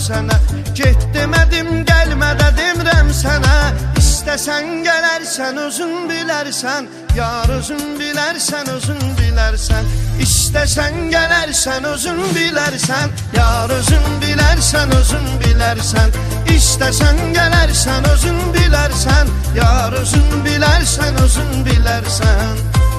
sənə. Get demədim, gəlmə də demirəm sənə. İstəsən gələrsən, özün bilərsən. Yar özün bilərsən, özün bilərsən. İstəsən gələrsən, özün bilərsən. Yar özün bilərsən, özün bilərsən. İstəsən gələrsən, özün bilərsən. Yar özün bilərsən, özün bilərsən.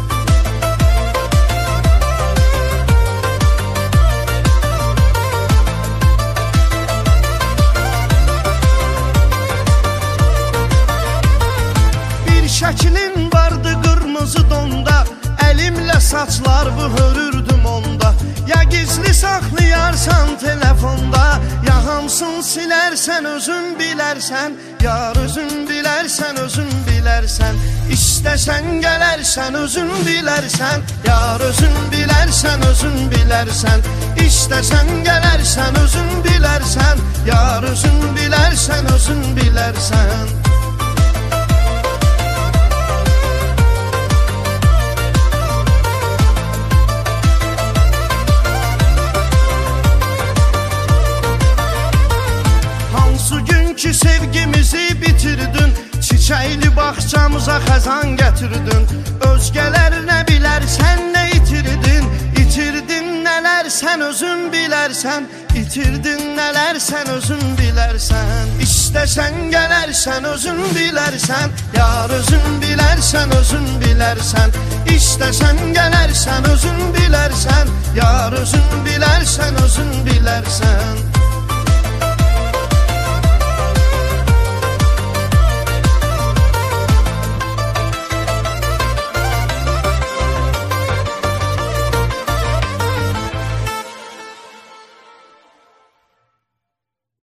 Şəklin vardı qırmızı donda, əlimlə saçlarımı hörürdüm onda. Ya gizli saxlayarsan telefonda, ya hamısını silərsən, özün bilərsən. Yar özün bilərsən, özün bilərsən. İstəsən gələrsən, özün bilərsən. Yar özün bilərsən, özün bilərsən. İstəsən gələrsən, özün bilərsən. Yar özün bilərsən, özün bilərsən. Ki sevgimizi bitirdin, çiçəkli bağçamıza xəzan gətirdin. Özgələrinə bilərsən nə itirdin. İtirdin nələr sən özün bilərsən. İtirdin nələr sən özün bilərsən. İstəsən gələrsən, özün bilərsən. Yar özün bilərsən, özün bilərsən. İstəsən gələrsən, özün bilərsən. Yar özün bilərsən, özün bilərsən.